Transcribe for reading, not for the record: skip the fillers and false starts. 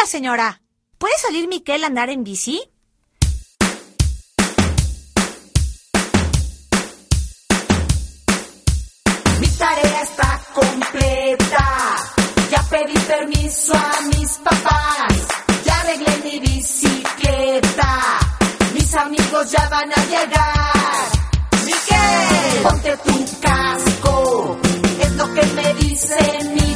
señora. ¿Puede salir Miquel a andar en bici? Mi tarea está completa. Ya pedí permiso a mis papás. Ya arreglé mi bicicleta. Mis amigos ya van a llegar. Miquel, ponte tu casco. Es lo que me dice mi